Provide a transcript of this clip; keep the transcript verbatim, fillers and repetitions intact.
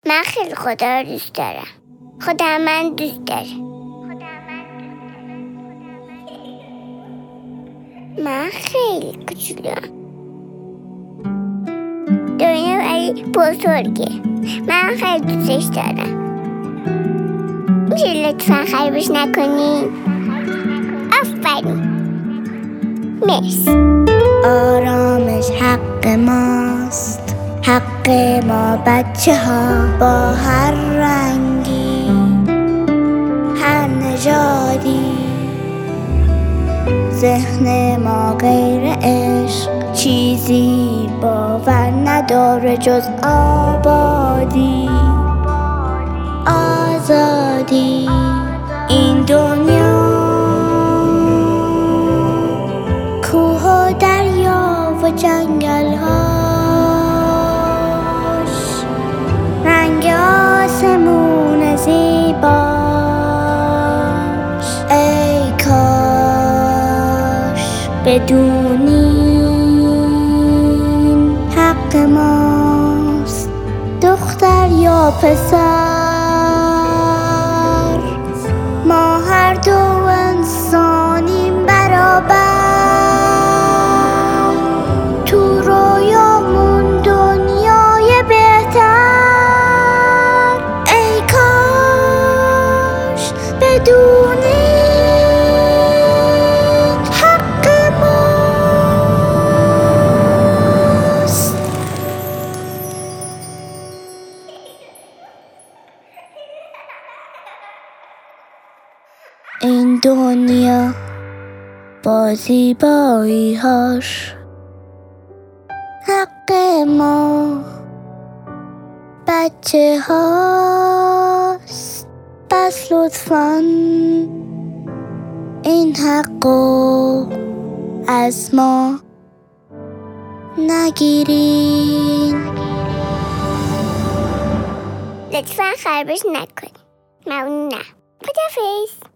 من خیلی خدا رو دوست دارم. خدا من دوست داره. من خیلی کوچولوام. دنیا ولی بزرگه. من خیلی دوستش دارم. میشه لطفا خرابش نکنی؟ آفرین. مرسی. آرامش حق ماست، حق ما بچه ها، با هر رنگی هر نژادی. ذهن ما غیر عشق چیزی باور نداره جز آبادی، آزادی. این دنیا کوه و دریا و جنگل هاش، رنگ آسمون زیباش. ای کاش بدونین حق ماست، دختر یا پسر، ما هر دو انسانیم برابر. تو رویامون دنیای بهتر. ای کاش بدونین حق ماست. این دنیا با زیبایی هاش حق ما بچه هاست. پس لطفاً این حقو از ما نگیرین. لطفا خرابش نکنی. ممنونم. خداحافظ.